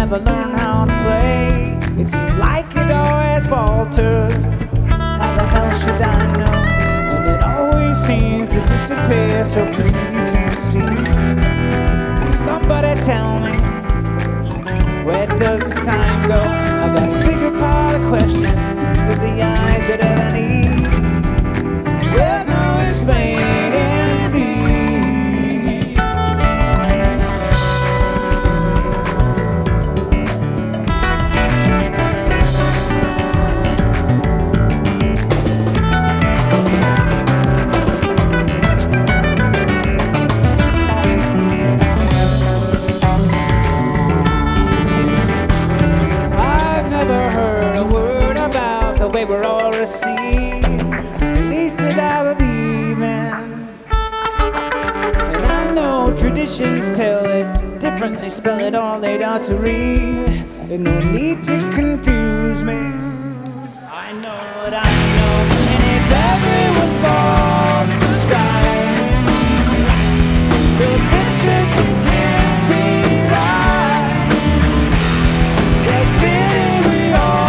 never learn how to play. It seems like it always falters. How the hell should I know? And it always seems to disappear so clear you can't see. Can somebody tell me, where does the time go? I got a bigger pile of questions with the eye better than E. There's no explaining me. The way we're all received, at least that I believe in. And I know traditions tell it differently, spell it all laid out to read. There's no need to confuse me. I know what I know, and if everyone's all subscribed to pictures that can't be right, that's spinning we all.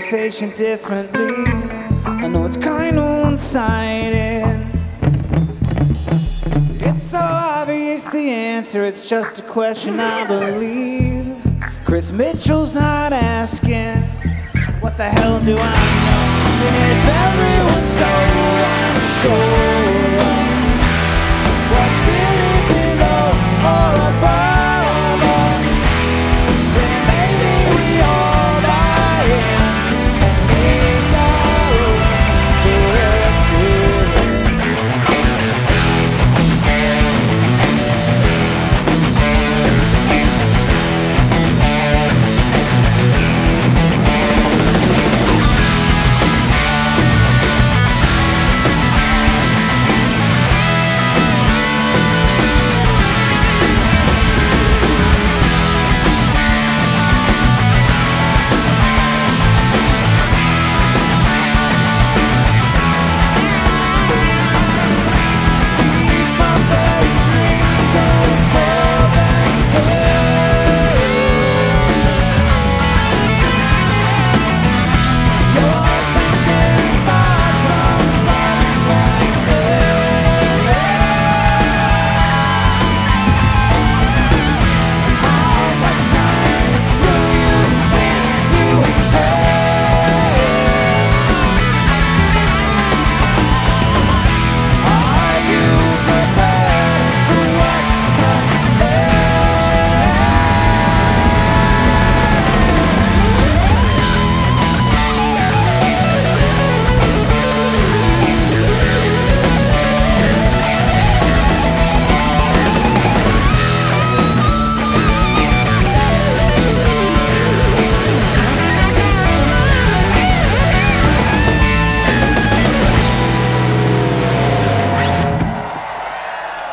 conversation differently. I know it's kind of one-sided. It's so obvious the answer, it's just a question I believe. Chris Mitchell's not asking, what the hell do I know? And if everyone's so unsure what's really below or above us, then maybe we all buy in and ignore the rest of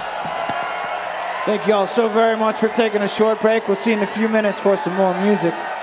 Thank you all so very much for taking a short break. We'll see you in a few minutes for some more music.